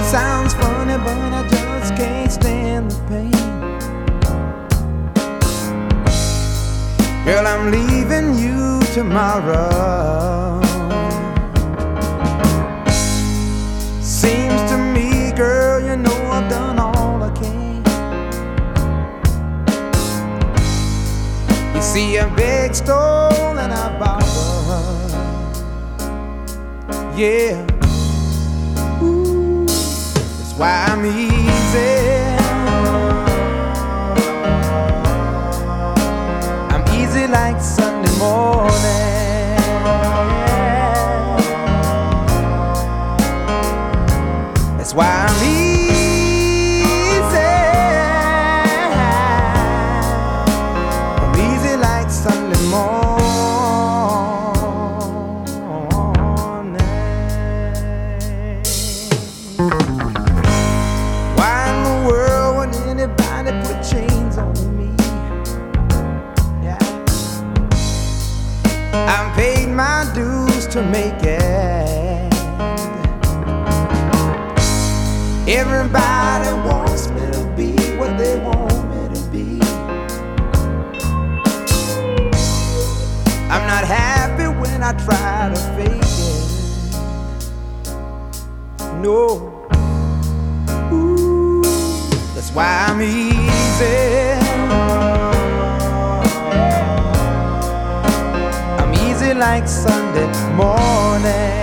sounds funny, but I just can't stand the pain. Girl, I'm leaving you tomorrow. Seems to me, girl, you know I've done all I can. You see, I begged, stole, and I borrowed. Yeah, ooh, that's why I'm easy. I'm easy like Sunday morning. That's why I'm easy. I'm easy like Sunday morning. Why in the world would anybody put chains on me? Yeah, I've paid my dues to make it. Everybody wants me to be what they want me to be. I'm not happy when I try to fake it. No. Ooh, that's why I'm easy. I'm easy like Sunday morning.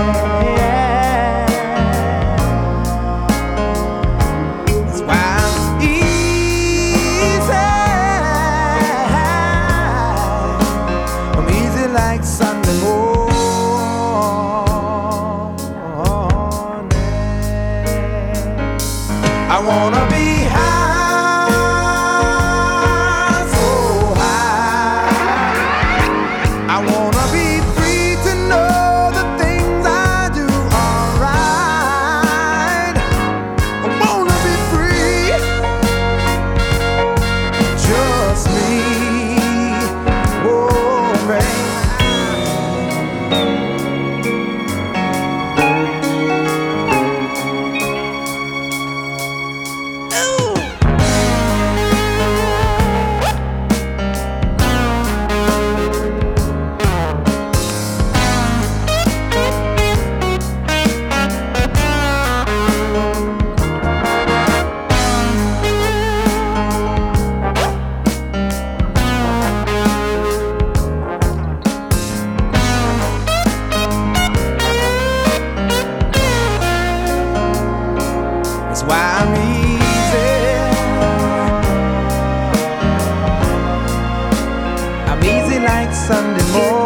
Like Sunday morning. I wanna be high, so high. I wanna be free to know the things I do are right. I wanna be free, just me. Oh, baby. That's why I'm easy. I'm easy like Sunday morning.